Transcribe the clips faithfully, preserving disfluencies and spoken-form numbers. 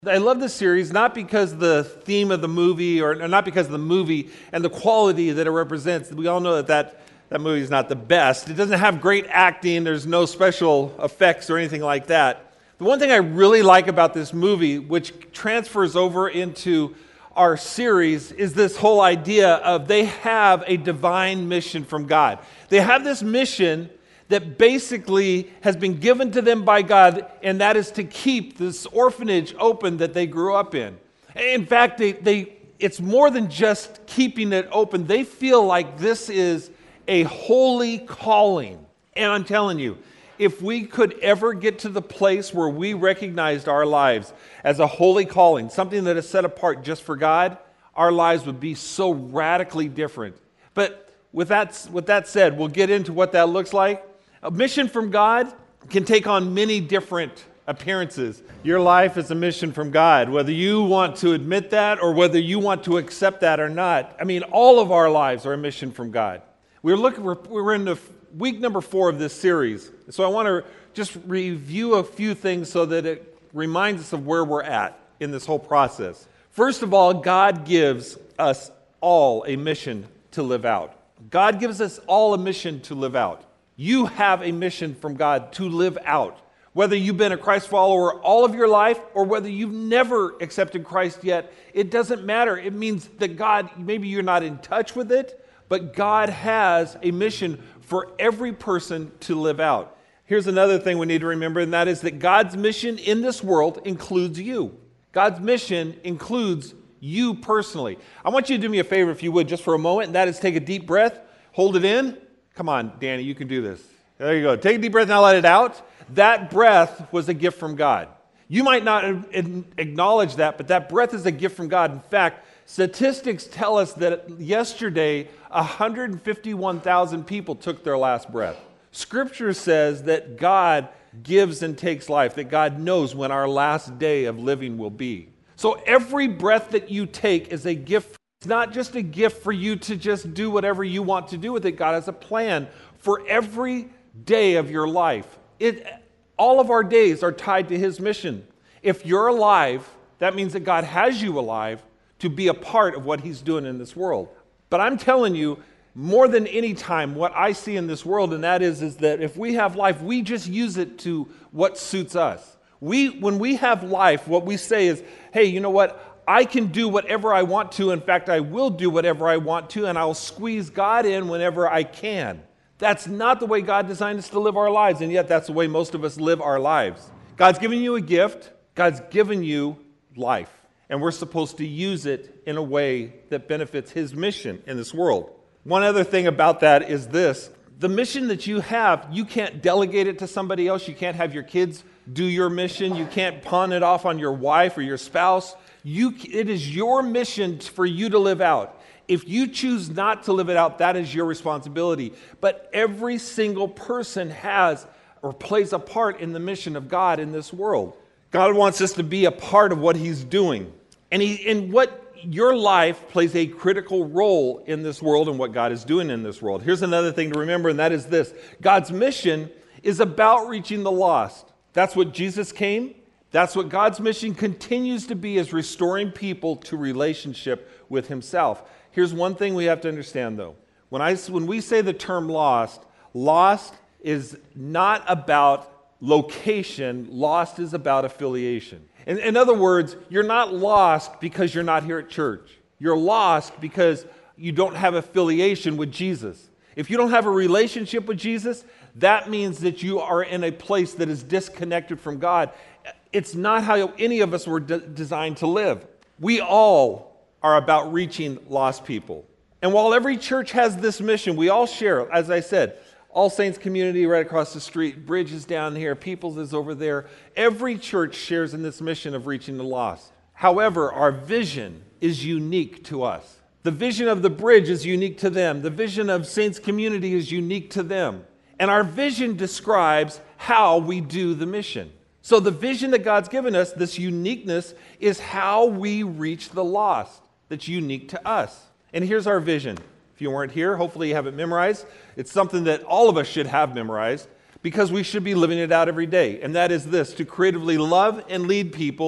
I love this series not because the theme of the movie or not because of the movie and the quality that it represents. We all know that that, that movie is not the best. It doesn't have great acting. There's no special effects or anything like that. The one thing I really like about this movie, which transfers over into our series, is this whole idea of they have a divine mission from God. They have this mission that basically has been given to them by God, and that is to keep this orphanage open that they grew up in. In fact, they, they it's more than just keeping it open. They feel like this is a holy calling. And I'm telling you, if we could ever get to the place where we recognized our lives as a holy calling, something that is set apart just for God, our lives would be so radically different. But with that, with that said, we'll get into what that looks like. A mission from God can take on many different appearances. Your life is a mission from God, whether you want to admit that or whether you want to accept that or not. I mean, all of our lives are a mission from God. We're looking. We're, we're in the week number four of this series, so I want to just review a few things so that it reminds us of where we're at in this whole process. First of all, God gives us all a mission to live out. God gives us all a mission to live out. You have a mission from God to live out. Whether you've been a Christ follower all of your life or whether you've never accepted Christ yet, it doesn't matter. It means that God, maybe you're not in touch with it, but God has a mission for every person to live out. Here's another thing we need to remember, and that is that God's mission in this world includes you. God's mission includes you personally. I want you to do me a favor, if you would, just for a moment, and that is take a deep breath, hold it in. Come on, Danny, you can do this. There you go. Take a deep breath, now let it out. That breath was a gift from God. You might not acknowledge that, but that breath is a gift from God. In fact, statistics tell us that yesterday, one hundred fifty-one thousand people took their last breath. Scripture says that God gives and takes life, that God knows when our last day of living will be. So every breath that you take is a gift. It's not just a gift for you to just do whatever you want to do with it. God has a plan for every day of your life. It, all of our days are tied to His mission. If you're alive, that means that God has you alive to be a part of what He's doing in this world. But I'm telling you, more than any time, what I see in this world, and that is, is that if we have life, we just use it to what suits us. We, when we have life, what we say is, hey, you know what? I can do whatever I want to. In fact, I will do whatever I want to, and I'll squeeze God in whenever I can. That's not the way God designed us to live our lives, and yet that's the way most of us live our lives. God's given you a gift. God's given you life, and we're supposed to use it in a way that benefits His mission in this world. One other thing about that is this. The mission that you have, you can't delegate it to somebody else. You can't have your kids do your mission. You can't pawn it off on your wife or your spouse. You, it is your mission for you to live out. If you choose not to live it out, that is your responsibility. But every single person has or plays a part in the mission of God in this world. God wants us to be a part of what He's doing. And he, in what your life plays a critical role in this world and what God is doing in this world. Here's another thing to remember, and that is this. God's mission is about reaching the lost. That's what Jesus came. That's what God's mission continues to be, is restoring people to relationship with Himself. Here's one thing we have to understand, though. When I when we say the term lost, lost is not about location. Lost is about affiliation. In, in other words, you're not lost because you're not here at church. You're lost because you don't have affiliation with Jesus. If you don't have a relationship with Jesus, that means that you are in a place that is disconnected from God. It's not how any of us were de- designed to live. We all are about reaching lost people. And while every church has this mission, we all share, as I said, All Saints Community right across the street, Bridge is down here, People's is over there. Every church shares in this mission of reaching the lost. However, our vision is unique to us. The vision of the Bridge is unique to them. The vision of Saints Community is unique to them. And our vision describes how we do the mission. So the vision that God's given us, this uniqueness, is how we reach the lost. That's unique to us. And here's our vision. If you weren't here, hopefully you have it memorized. It's something that all of us should have memorized because we should be living it out every day. And that is this: to creatively love and lead people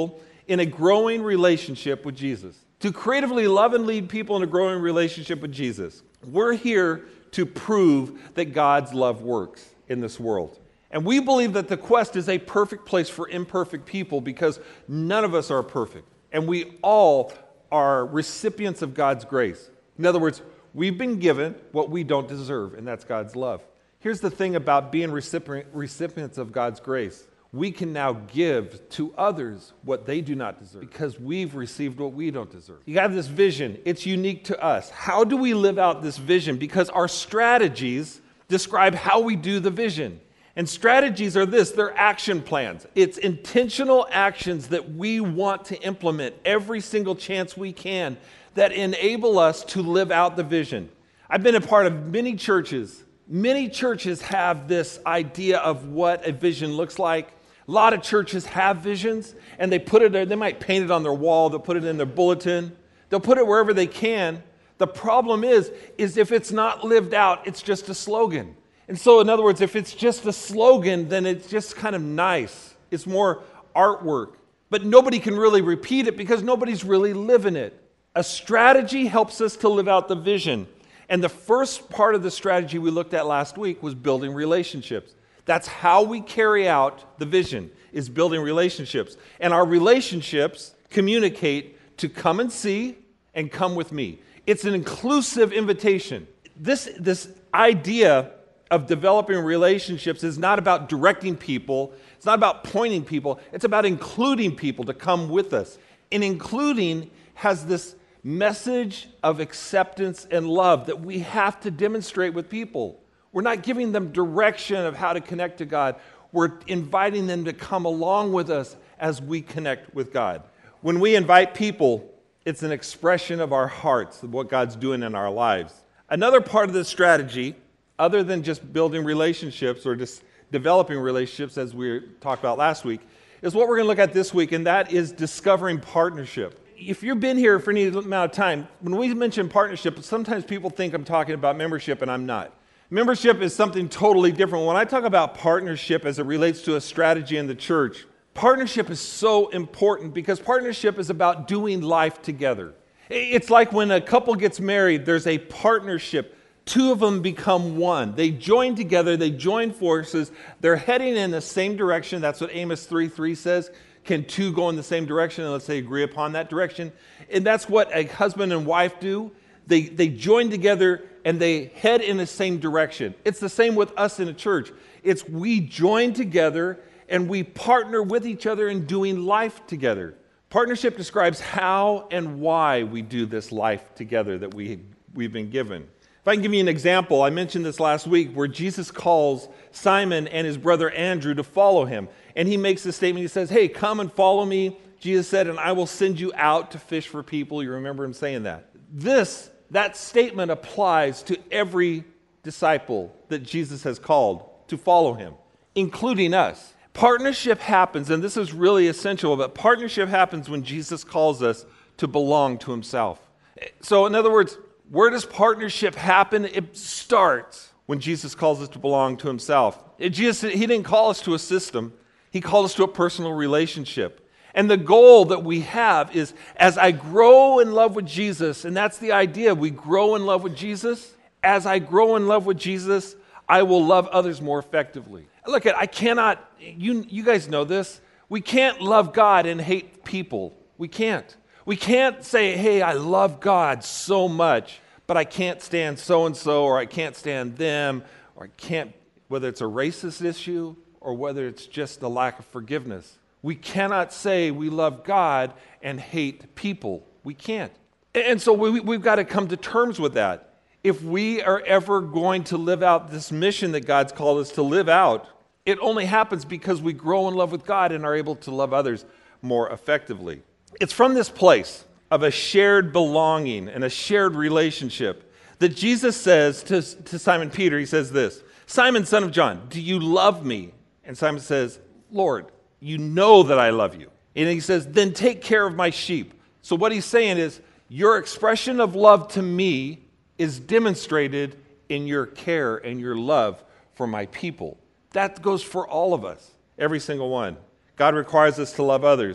in a growing relationship with Jesus. To creatively love and lead people in a growing relationship with Jesus. We're here to prove that God's love works in this world. And we believe that the Quest is a perfect place for imperfect people because none of us are perfect. And we all are recipients of God's grace. In other words, we've been given what we don't deserve, and that's God's love. Here's the thing about being recipient, recipients of God's grace. We can now give to others what they do not deserve because we've received what we don't deserve. You have this vision. It's unique to us. How do we live out this vision? Because our strategies describe how we do the vision. And strategies are this, they're action plans. It's intentional actions that we want to implement every single chance we can that enable us to live out the vision. I've been a part of many churches. Many churches have this idea of what a vision looks like. A lot of churches have visions, and they put it there. They might paint it on their wall. They'll put it in their bulletin. They'll put it wherever they can. The problem is, is if it's not lived out, it's just a slogan. And so, in other words, if it's just a slogan, then it's just kind of nice. It's more artwork. But nobody can really repeat it because nobody's really living it. A strategy helps us to live out the vision. And the first part of the strategy we looked at last week was building relationships. That's how we carry out the vision, is building relationships. And our relationships communicate to come and see and come with me. It's an inclusive invitation. This, this idea of developing relationships is not about directing people. It's not about pointing people. It's about including people to come with us. And including has this message of acceptance and love that we have to demonstrate with people. We're not giving them direction of how to connect to God. We're inviting them to come along with us as we connect with God. When we invite people, it's an expression of our hearts, of what God's doing in our lives. Another part of this strategy, other than just building relationships or just developing relationships, as we talked about last week, is what we're going to look at this week, and that is discovering partnership. If you've been here for any amount of time, when we mention partnership, sometimes people think I'm talking about membership, and I'm not. Membership is something totally different. When I talk about partnership as it relates to a strategy in the church, partnership is so important because partnership is about doing life together. It's like when a couple gets married, there's a partnership. Two of them become one. They join together, they join forces, they're heading in the same direction. That's what Amos three three says. Can two go in the same direction? And let's say agree upon that direction. And that's what a husband and wife do. They, they join together and they head in the same direction. It's the same with us in a church. It's we join together and we partner with each other in doing life together. Partnership describes how and why we do this life together that we, we've been given. If I can give you an example, I mentioned this last week where Jesus calls Simon and his brother Andrew to follow him. And he makes this statement. He says, hey, come and follow me. Jesus said, and I will send you out to fish for people. You remember him saying that. This That statement applies to every disciple that Jesus has called to follow him, including us. Partnership happens, and this is really essential, but partnership happens when Jesus calls us to belong to himself. So in other words, where does partnership happen? It starts when Jesus calls us to belong to himself. It Jesus, he didn't call us to a system. He called us to a personal relationship. And the goal that we have is, as I grow in love with Jesus, and that's the idea, we grow in love with Jesus. As I grow in love with Jesus, I will love others more effectively. Look, I cannot, you, you guys know this, we can't love God and hate people. We can't. We can't say, hey, I love God so much, but I can't stand so-and-so, or I can't stand them, or I can't, whether it's a racist issue, or whether it's just a lack of forgiveness. We cannot say we love God and hate people. We can't. And so we, we've got to come to terms with that. If we are ever going to live out this mission that God's called us to live out, it only happens because we grow in love with God and are able to love others more effectively. It's from this place of a shared belonging and a shared relationship that Jesus says to, to Simon Peter, he says this, Simon, son of John, do you love me? And Simon says, Lord, you know that I love you. And he says, then take care of my sheep. So what he's saying is, your expression of love to me is demonstrated in your care and your love for my people. That goes for all of us, every single one. God requires us to love others.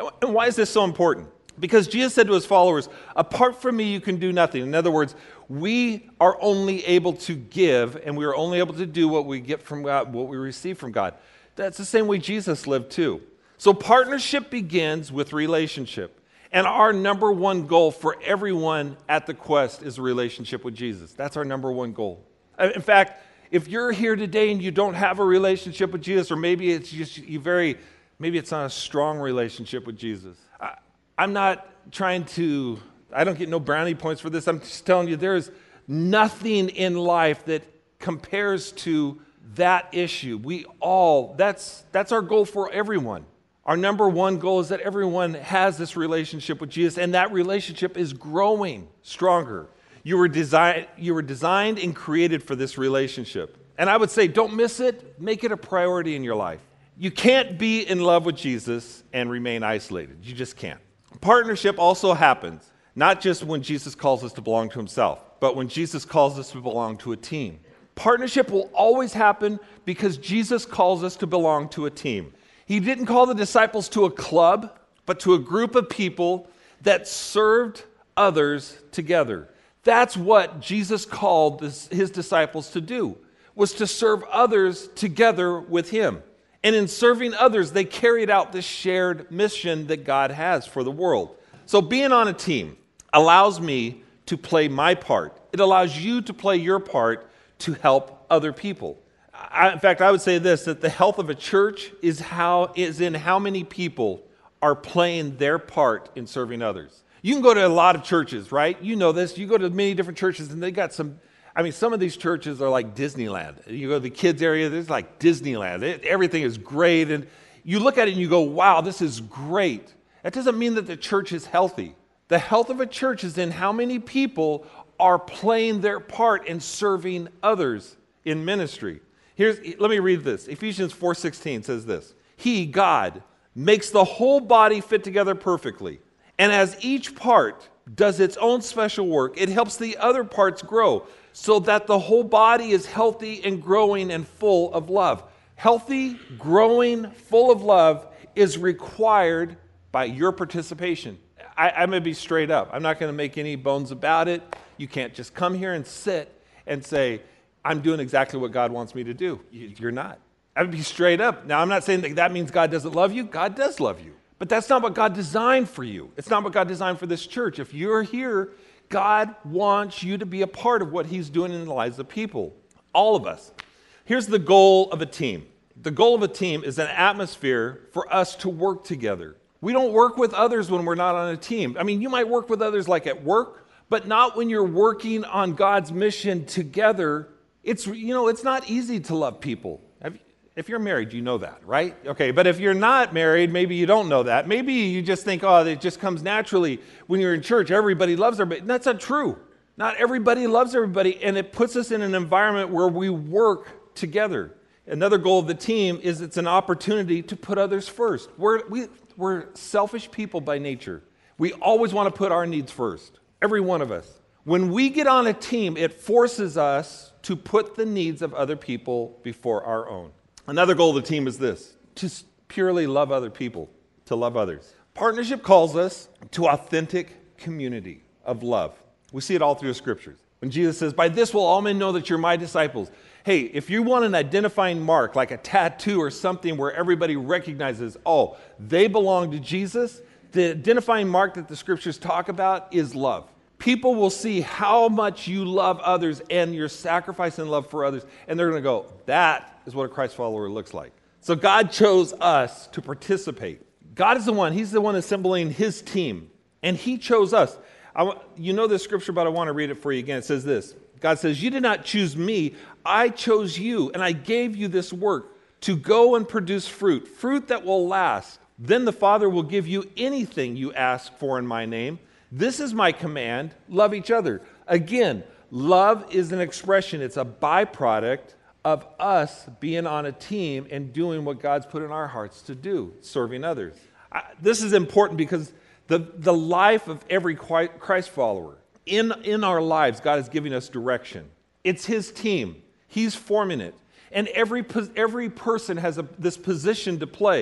And why is this so important? Because Jesus said to his followers, apart from me, you can do nothing. In other words, we are only able to give, and we are only able to do what we get from God, what we receive from God. That's the same way Jesus lived too. So partnership begins with relationship. And our number one goal for everyone at the Quest is a relationship with Jesus. That's our number one goal. In fact, if you're here today and you don't have a relationship with Jesus, or maybe it's just you very, maybe it's not a strong relationship with Jesus. I, I'm not trying to, I don't get no brownie points for this. I'm just telling you, there is nothing in life that compares to that issue. We all, that's that's our goal for everyone. Our number one goal is that everyone has this relationship with Jesus, and that relationship is growing stronger. You were designed, you were designed and created for this relationship. And I would say, don't miss it. Make it a priority in your life. You can't be in love with Jesus and remain isolated. You just can't. Partnership also happens, not just when Jesus calls us to belong to himself, but when Jesus calls us to belong to a team. Partnership will always happen because Jesus calls us to belong to a team. He didn't call the disciples to a club, but to a group of people that served others together. That's what Jesus called this, his disciples to do, was to serve others together with him. And in serving others, they carried out this shared mission that God has for the world. So being on a team allows me to play my part. It allows you to play your part to help other people. I, in fact, I would say this, that the health of a church is how is in how many people are playing their part in serving others. You can go to a lot of churches, right? You know this. You go to many different churches, and they got some, I mean, some of these churches are like Disneyland. You go to the kids area, there's like Disneyland. It, everything is great, and you look at it and you go, wow, this is great. That doesn't mean that the church is healthy. The health of a church is in how many people are playing their part in serving others in ministry. Here's, let me read this. Ephesians four sixteen says this. He, God, makes the whole body fit together perfectly. And as each part does its own special work, it helps the other parts grow so that the whole body is healthy and growing and full of love. Healthy, growing, full of love is required by your participation. I, I'm going to be straight up. I'm not going to make any bones about it. You can't just come here and sit and say, I'm doing exactly what God wants me to do. You're not. I would be straight up. Now, I'm not saying that that means God doesn't love you. God does love you. But that's not what God designed for you. It's not what God designed for this church. If you're here, God wants you to be a part of what he's doing in the lives of people. All of us. Here's the goal of a team. The goal of a team is an atmosphere for us to work together. We don't work with others when we're not on a team. I mean, you might work with others like at work, but not when you're working on God's mission together. It's, you know, it's not easy to love people. If you're married, you know that, right? Okay, but if you're not married, maybe you don't know that. Maybe you just think, oh, it just comes naturally when you're in church. Everybody loves everybody. That's not true. Not everybody loves everybody, and it puts us in an environment where we work together. Another goal of the team is it's an opportunity to put others first. We're, we, we're selfish people by nature. We always want to put our needs first, every one of us. When we get on a team, it forces us to put the needs of other people before our own. Another goal of the team is this, to purely love other people, to love others. Partnership calls us to authentic community of love. We see it all through the scriptures. When Jesus says, by this will all men know that you're my disciples. Hey, if you want an identifying mark, like a tattoo or something where everybody recognizes, oh, they belong to Jesus, the identifying mark that the scriptures talk about is love. People will see how much you love others and your sacrifice and love for others, and they're going to go, that is what a Christ follower looks like. So God chose us to participate. God is the one, he's the one assembling his team, and he chose us. I, you know this scripture, but I want to read it for you again. It says this. God says, you did not choose me, I chose you, and I gave you this work to go and produce fruit, fruit that will last. Then the Father will give you anything you ask for in my name. This is my command, love each other. Again, love is an expression, it's a byproduct of us being on a team and doing what God's put in our hearts to do, serving others. I, this is important because the, the life of every Christ follower, in, in our lives, God is giving us direction. It's his team. He's forming it. And every, every person has a, this position to play.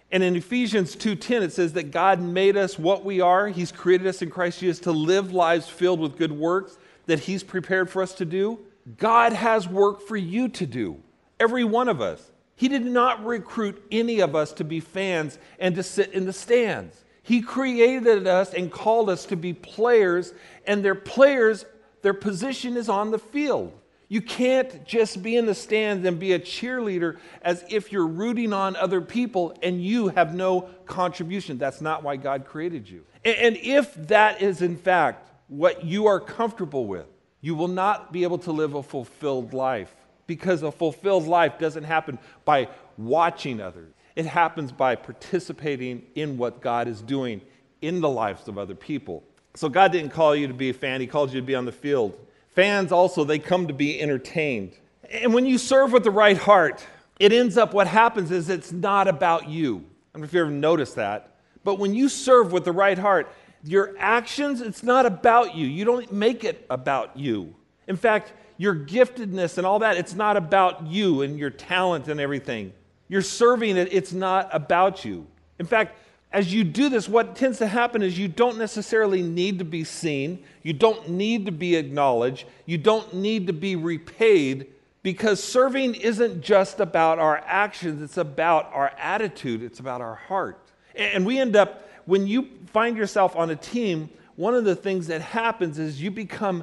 And in Ephesians two ten, it says that God made us what we are. He's created us in Christ Jesus to live lives filled with good works that He's prepared for us to do. God has work for you to do, every one of us. He did not recruit any of us to be fans and to sit in the stands. He created us and called us to be players, and their players, their position is on the field. You can't just be in the stands and be a cheerleader as if you're rooting on other people and you have no contribution. That's not why God created you. And if that is in fact what you are comfortable with, you will not be able to live a fulfilled life, because a fulfilled life doesn't happen by watching others. It happens by participating in what God is doing in the lives of other people. So God didn't call you to be a fan. He called you to be on the field. Fans also, they come to be entertained. And when you serve with the right heart, it ends up, what happens is it's not about you. I don't know if you ever noticed that. But when you serve with the right heart, your actions, it's not about you. You don't make it about you. In fact, your giftedness and all that, it's not about you and your talent and everything. You're serving it, it's not about you. In fact, as you do this, what tends to happen is you don't necessarily need to be seen. You don't need to be acknowledged. You don't need to be repaid, because serving isn't just about our actions. It's about our attitude. It's about our heart. And we end up, when you find yourself on a team, one of the things that happens is you become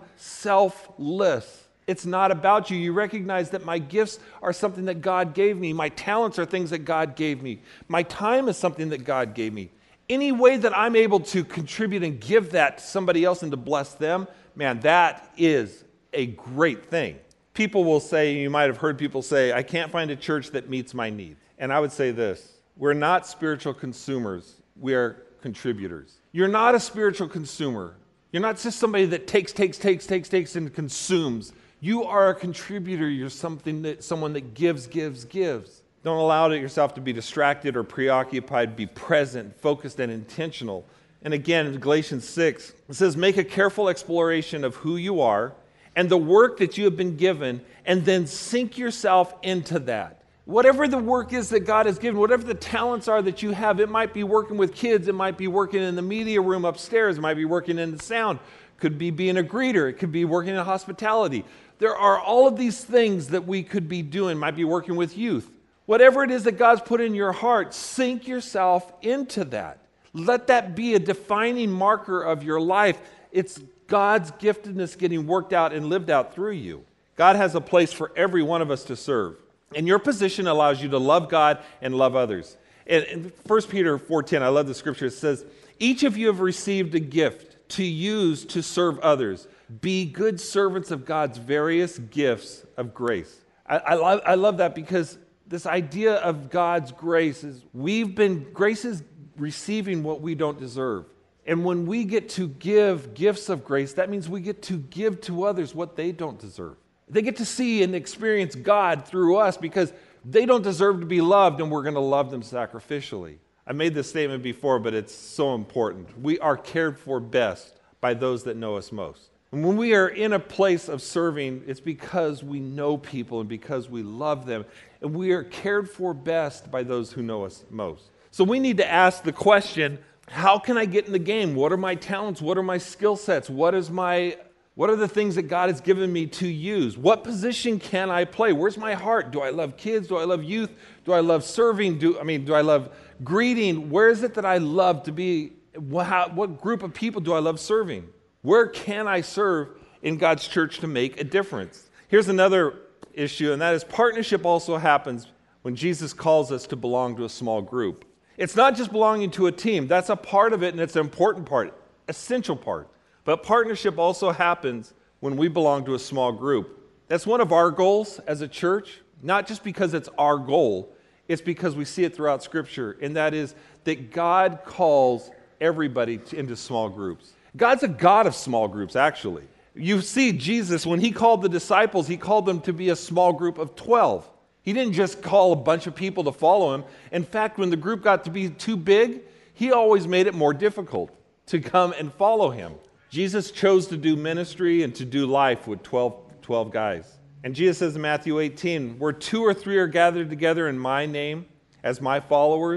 selfless. It's not about you. You recognize that my gifts are something that God gave me. My talents are things that God gave me. My time is something that God gave me. Any way that I'm able to contribute and give that to somebody else and to bless them, man, that is a great thing. People will say, you might have heard people say, I can't find a church that meets my needs. And I would say this, we're not spiritual consumers. We are contributors. You're not a spiritual consumer. You're not just somebody that takes, takes, takes, takes, takes, and consumes. You are a contributor. You're something that someone that gives, gives, gives. Don't allow yourself to be distracted or preoccupied. Be present, focused, and intentional. And again, in Galatians six, it says, make a careful exploration of who you are and the work that you have been given, and then sink yourself into that. Whatever the work is that God has given, whatever the talents are that you have, it might be working with kids, it might be working in the media room upstairs, it might be working in the sound, could be being a greeter, it could be working in hospitality. There are all of these things that we could be doing, might be working with youth. Whatever it is that God's put in your heart, sink yourself into that. Let that be a defining marker of your life. It's God's giftedness getting worked out and lived out through you. God has a place for every one of us to serve. And your position allows you to love God and love others. And in First Peter four ten, I love the scripture. It says, each of you have received a gift to use to serve others. Be good servants of God's various gifts of grace. I, I, love, I love that, because this idea of God's grace is we've been, grace is receiving what we don't deserve. And when we get to give gifts of grace, that means we get to give to others what they don't deserve. They get to see and experience God through us, because they don't deserve to be loved, and we're going to love them sacrificially. I made this statement before, but it's so important. We are cared for best by those that know us most. And when we are in a place of serving, it's because we know people and because we love them. And we are cared for best by those who know us most. So we need to ask the question, how can I get in the game? What are my talents? What are my skill sets? What is my, what are the things that God has given me to use? What position can I play? Where's my heart? Do I love kids? Do I love youth? Do I love serving? Do I mean, do I love greeting? Where is it that I love to be? What, how, what group of people do I love serving? Where can I serve in God's church to make a difference? Here's another issue, and that is partnership also happens when Jesus calls us to belong to a small group. It's not just belonging to a team. That's a part of it, and it's an important part, essential part. But partnership also happens when we belong to a small group. That's one of our goals as a church, not just because it's our goal, it's because we see it throughout Scripture, and that is that God calls everybody into small groups. God's a God of small groups, actually. You see Jesus, when he called the disciples, he called them to be a small group of twelve. He didn't just call a bunch of people to follow him. In fact, when the group got to be too big, he always made it more difficult to come and follow him. Jesus chose to do ministry and to do life with twelve, twelve guys. And Jesus says in Matthew eighteen, where two or three are gathered together in my name as my followers,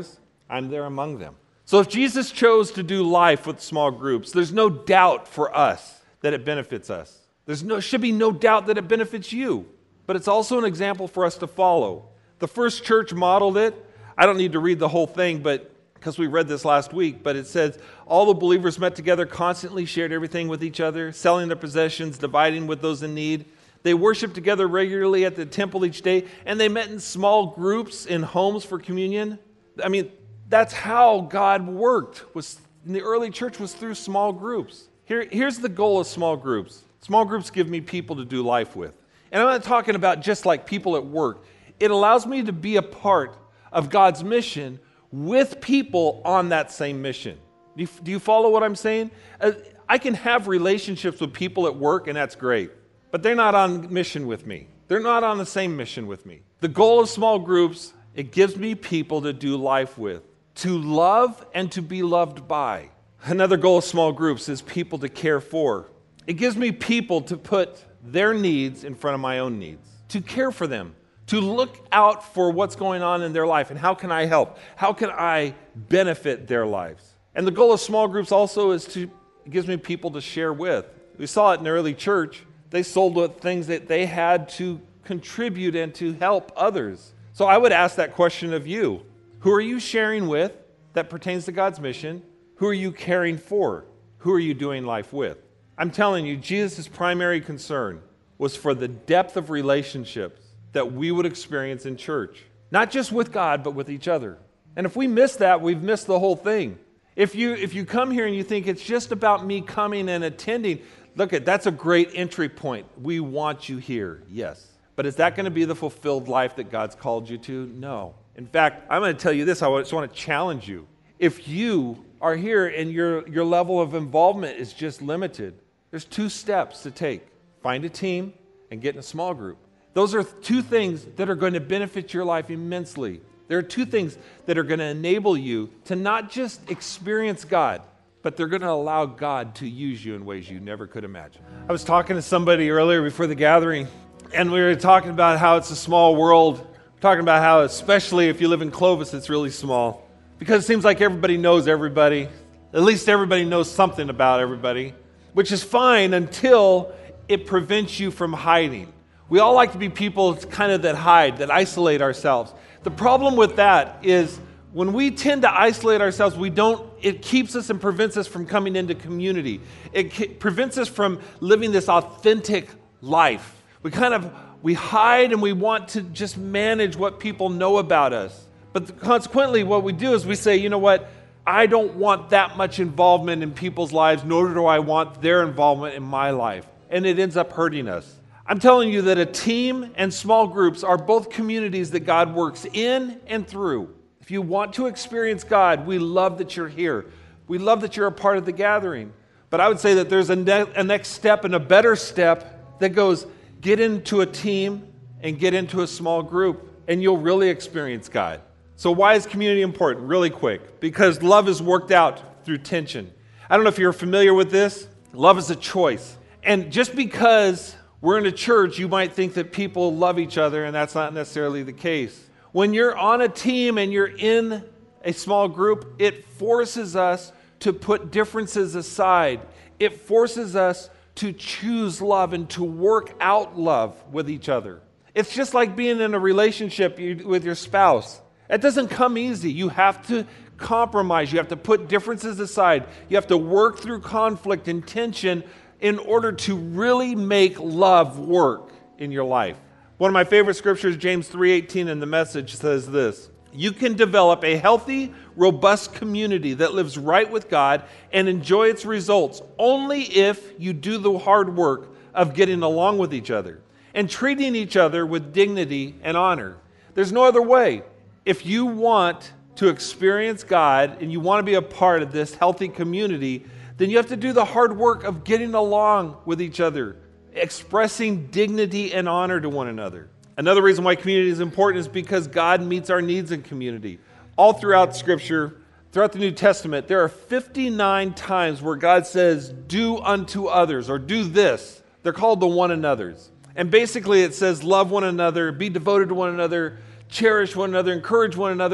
I'm there among them. So if Jesus chose to do life with small groups, there's no doubt for us that it benefits us. There's no should be no doubt that it benefits you. But it's also an example for us to follow. The first church modeled it. I don't need to read the whole thing, but because we read this last week, but it says, all the believers met together, constantly shared everything with each other, selling their possessions, dividing with those in need. They worshiped together regularly at the temple each day, and they met in small groups in homes for communion. I mean, that's how God worked. Was in the early church was through small groups. Here, here's the goal of small groups. Small groups give me people to do life with. And I'm not talking about just like people at work. It allows me to be a part of God's mission with people on that same mission. Do you, do you follow what I'm saying? Uh, I can have relationships with people at work, and that's great. But they're not on mission with me. They're not on the same mission with me. The goal of small groups, it gives me people to do life with, to love and to be loved by. Another goal of small groups is people to care for. It gives me people to put their needs in front of my own needs, to care for them, to look out for what's going on in their life and how can I help? How can I benefit their lives? And the goal of small groups also is to, it gives me people to share with. We saw it in the early church. They sold things that they had to contribute and to help others. So I would ask that question of you. Who are you sharing with that pertains to God's mission? Who are you caring for? Who are you doing life with? I'm telling you, Jesus' primary concern was for the depth of relationships that we would experience in church. Not just with God, but with each other. And if we miss that, we've missed the whole thing. If you if you come here and you think it's just about me coming and attending, look, at that's a great entry point. We want you here, yes. But is that going to be the fulfilled life that God's called you to? No. In fact, I'm going to tell you this. I just want to challenge you. If you are here and your, your level of involvement is just limited, there's two steps to take. Find a team and get in a small group. Those are two things that are going to benefit your life immensely. There are two things that are going to enable you to not just experience God, but they're going to allow God to use you in ways you never could imagine. I was talking to somebody earlier before the gathering, and we were talking about how it's a small world, talking about how especially if you live in Clovis, it's really small, because it seems like everybody knows everybody. At least everybody knows something about everybody, which is fine until it prevents you from hiding. We all like to be people kind of that hide, that isolate ourselves. The problem with that is when we tend to isolate ourselves, we don't, it keeps us and prevents us from coming into community. It ke- prevents us from living this authentic life. We kind of, we hide and we want to just manage what people know about us. But consequently, what we do is we say, you know what, I don't want that much involvement in people's lives, nor do I want their involvement in my life. And it ends up hurting us. I'm telling you that a team and small groups are both communities that God works in and through. If you want to experience God, we love that you're here. We love that you're a part of the gathering. But I would say that there's a, ne- a next step and a better step that goes, get into a team and get into a small group, and you'll really experience God. So why is community important? Really quick. Because love is worked out through tension. I don't know if you're familiar with this. Love is a choice. And just because we're in a church, you might think that people love each other, and that's not necessarily the case. When you're on a team and you're in a small group, it forces us to put differences aside. It forces us to choose love and to work out love with each other. It's just like being in a relationship with your spouse. It doesn't come easy. You have to compromise. You have to put differences aside. You have to work through conflict and tension in order to really make love work in your life. One of my favorite scriptures, James three eighteen in the Message, says this: you can develop a healthy, robust community that lives right with God and enjoy its results only if you do the hard work of getting along with each other and treating each other with dignity and honor. There's no other way. If you want to experience God and you want to be a part of this healthy community, then you have to do the hard work of getting along with each other, expressing dignity and honor to one another. Another reason why community is important is because God meets our needs in community. All throughout Scripture, throughout the New Testament, there are fifty-nine times where God says, do unto others, or do this. They're called the one another's. And basically it says, love one another, be devoted to one another, cherish one another, encourage one another.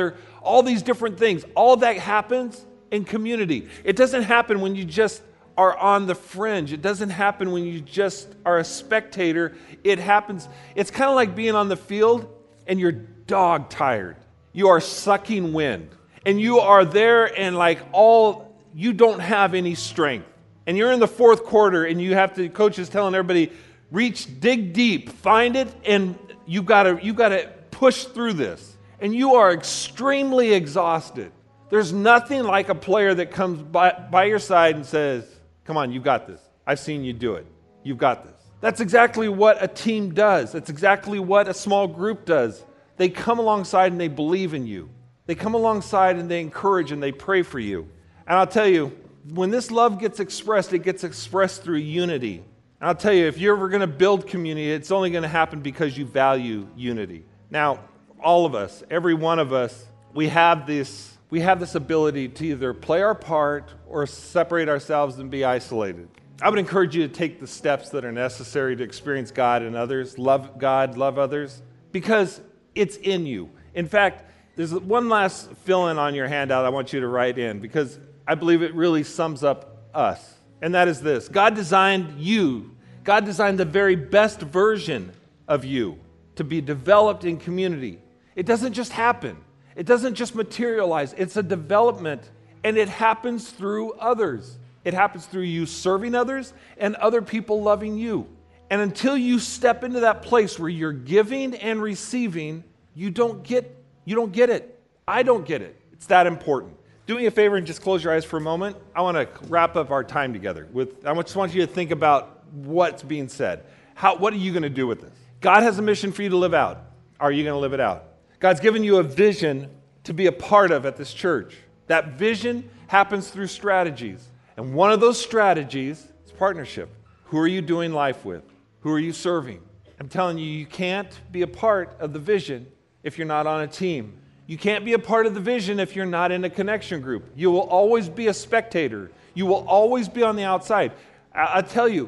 all these different things. All that happens in community. It doesn't happen when you just are on the fringe. It doesn't happen when you just are a spectator. It happens, it's kind of like being on the field and you're dog tired. You are sucking wind. And you are there and like all, you don't have any strength. And you're in the fourth quarter and you have to, coach is telling everybody, reach, dig deep, find it, and you gotta, you gotta push through this. And you are extremely exhausted. There's nothing like a player that comes by, by your side and says, come on, you've got this. I've seen you do it. You've got this. That's exactly what a team does. That's exactly what a small group does. They come alongside and they believe in you. They come alongside and they encourage and they pray for you. And I'll tell you, when this love gets expressed, it gets expressed through unity. And I'll tell you, if you're ever going to build community, it's only going to happen because you value unity. Now, all of us, every one of us, we have this We have this ability to either play our part or separate ourselves and be isolated. I would encourage you to take the steps that are necessary to experience God and others, love God, love others, because it's in you. In fact, there's one last fill-in on your handout I want you to write in, because I believe it really sums up us. And that is this: God designed you, God designed the very best version of you to be developed in community. It doesn't just happen. It doesn't just materialize. It's a development, and it happens through others. It happens through you serving others and other people loving you. And until you step into that place where you're giving and receiving, you don't get, you don't get it. I don't get it. It's that important. Do me a favor and just close your eyes for a moment. I want to wrap up our time together. With, I just want you to think about what's being said. How, what are you going to do with this? God has a mission for you to live out. Are you going to live it out? God's given you a vision to be a part of at this church. That vision happens through strategies. And one of those strategies is partnership. Who are you doing life with? Who are you serving? I'm telling you, you can't be a part of the vision if you're not on a team. You can't be a part of the vision if you're not in a connection group. You will always be a spectator. You will always be on the outside. I, I tell you,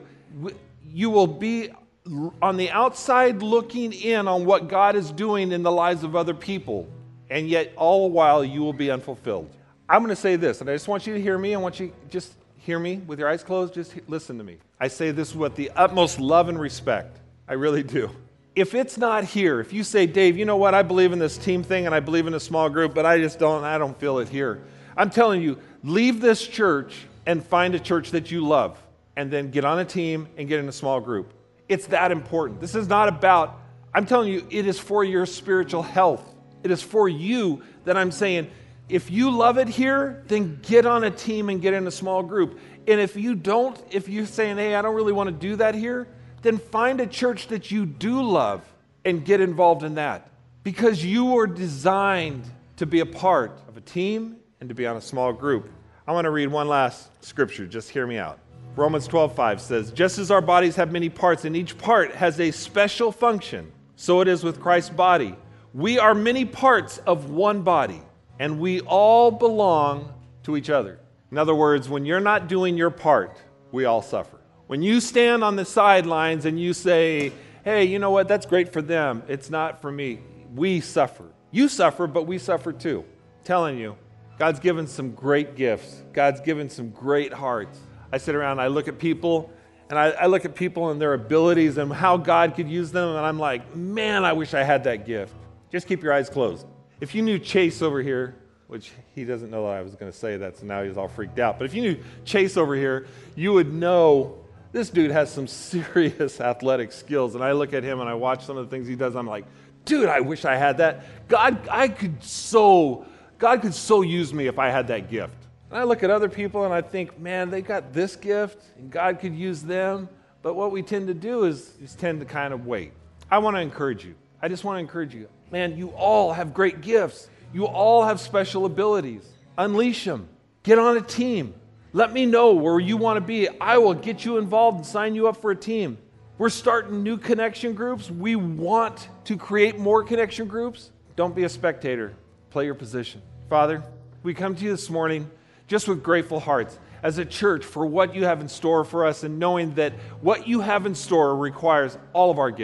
you will be on the outside looking in on what God is doing in the lives of other people, and yet all the while you will be unfulfilled. I'm going to say this, and I just want you to hear me. I want you to just hear me with your eyes closed. Just listen to me. I say this with the utmost love and respect. I really do. If it's not here, if you say, Dave, you know what, I believe in this team thing and I believe in a small group, but I just don't, I don't feel it here. I'm telling you, leave this church and find a church that you love, and then get on a team and get in a small group. It's that important. This is not about, I'm telling you, it is for your spiritual health. It is for you that I'm saying, if you love it here, then get on a team and get in a small group. And if you don't, if you're saying, hey, I don't really want to do that here, then find a church that you do love and get involved in that. Because you were designed to be a part of a team and to be on a small group. I want to read one last scripture. Just hear me out. Romans twelve five says, just as our bodies have many parts and each part has a special function, so it is with Christ's body. We are many parts of one body, and we all belong to each other. In other words, when you're not doing your part, we all suffer. When you stand on the sidelines and you say, hey, you know what, that's great for them, it's not for me, we suffer. You suffer, but we suffer too. I'm telling you, God's given some great gifts. God's given some great hearts. I sit around and I look at people, and I, I look at people and their abilities and how God could use them, and I'm like, man, I wish I had that gift. Just keep your eyes closed. If you knew Chase over here, which he doesn't know that I was going to say that, so now he's all freaked out. But if you knew Chase over here, you would know this dude has some serious athletic skills. And I look at him and I watch some of the things he does. I'm like, dude, I wish I had that. God, I could so, God could so use me if I had that gift. And I look at other people and I think, man, they got this gift and God could use them. But what we tend to do is, is tend to kind of wait. I want to encourage you. I just want to encourage you. Man, you all have great gifts. You all have special abilities. Unleash them. Get on a team. Let me know where you want to be. I will get you involved and sign you up for a team. We're starting new connection groups. We want to create more connection groups. Don't be a spectator. Play your position. Father, we come to you this morning just with grateful hearts as a church for what you have in store for us, and knowing that what you have in store requires all of our gifts.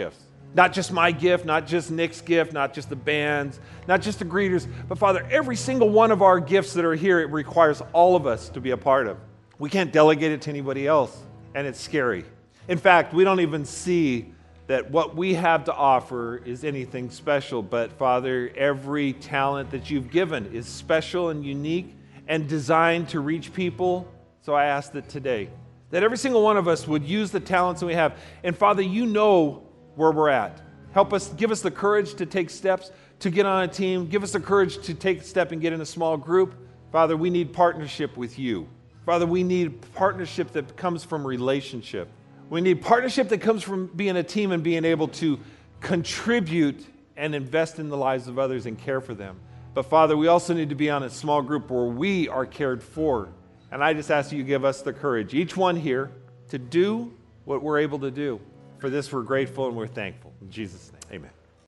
Not just my gift, not just Nick's gift, not just the band's, not just the greeters, but Father, every single one of our gifts that are here, it requires all of us to be a part of. We can't delegate it to anybody else, and it's scary. In fact, we don't even see that what we have to offer is anything special, but Father, every talent that you've given is special and unique and designed to reach people. So I ask that today, that every single one of us would use the talents that we have. And Father, you know where we're at. Help us, give us the courage to take steps, to get on a team. Give us the courage to take a step and get in a small group. Father, we need partnership with you. Father, we need partnership that comes from relationship. We need partnership that comes from being a team and being able to contribute and invest in the lives of others and care for them. But Father, we also need to be on a small group where we are cared for. And I just ask you to give us the courage, each one here, to do what we're able to do. For this, we're grateful and we're thankful. In Jesus' name, amen.